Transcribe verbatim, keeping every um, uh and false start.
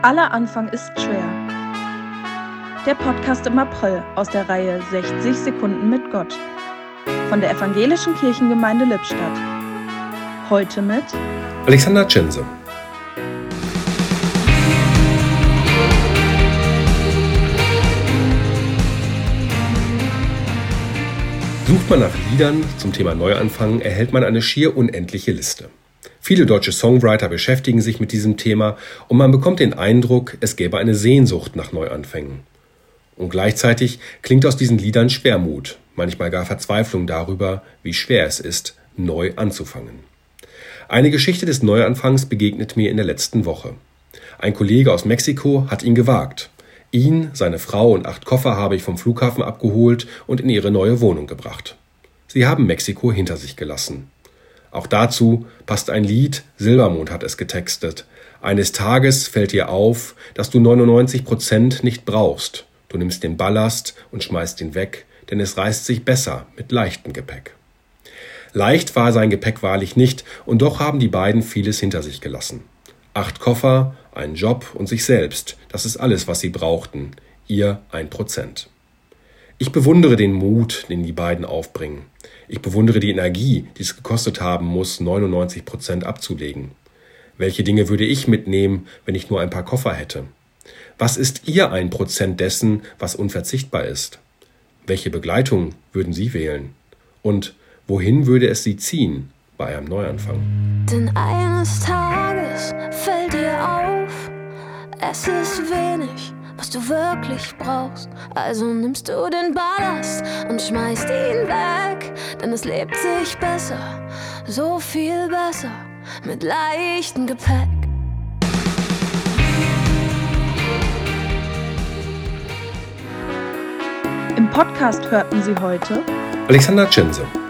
Aller Anfang ist schwer. Der Podcast im April aus der Reihe sechzig Sekunden mit Gott von der Evangelischen Kirchengemeinde Lippstadt. Heute mit Alexander Tschense. Sucht man nach Liedern zum Thema Neuanfang, erhält man eine schier unendliche Liste. Viele deutsche Songwriter beschäftigen sich mit diesem Thema und man bekommt den Eindruck, es gäbe eine Sehnsucht nach Neuanfängen. Und gleichzeitig klingt aus diesen Liedern Schwermut, manchmal gar Verzweiflung darüber, wie schwer es ist, neu anzufangen. Eine Geschichte des Neuanfangs begegnet mir in der letzten Woche. Ein Kollege aus Mexiko hat ihn gewagt. Ihn, seine Frau und acht Koffer habe ich vom Flughafen abgeholt und in ihre neue Wohnung gebracht. Sie haben Mexiko hinter sich gelassen. Auch dazu passt ein Lied, Silbermond hat es getextet. Eines Tages fällt dir auf, dass du neunundneunzig Prozent nicht brauchst. Du nimmst den Ballast und schmeißt ihn weg, denn es reißt sich besser mit leichtem Gepäck. Leicht war sein Gepäck wahrlich nicht, und doch haben die beiden vieles hinter sich gelassen. Acht Koffer, einen Job und sich selbst, das ist alles, was sie brauchten. Ihr ein Prozent. Ich bewundere den Mut, den die beiden aufbringen. Ich bewundere die Energie, die es gekostet haben muss, neunundneunzig Prozent abzulegen. Welche Dinge würde ich mitnehmen, wenn ich nur ein paar Koffer hätte? Was ist Ihr ein Prozent dessen, was unverzichtbar ist? Welche Begleitung würden Sie wählen? Und wohin würde es Sie ziehen bei einem Neuanfang? Denn eines Tages fällt dir auf, es ist wenig, was du wirklich brauchst. Also nimmst du den Ballast und schmeißt ihn weg, denn es lebt sich besser, so viel besser, mit leichtem Gepäck. Im Podcast hörten Sie heute Alexander Tschense.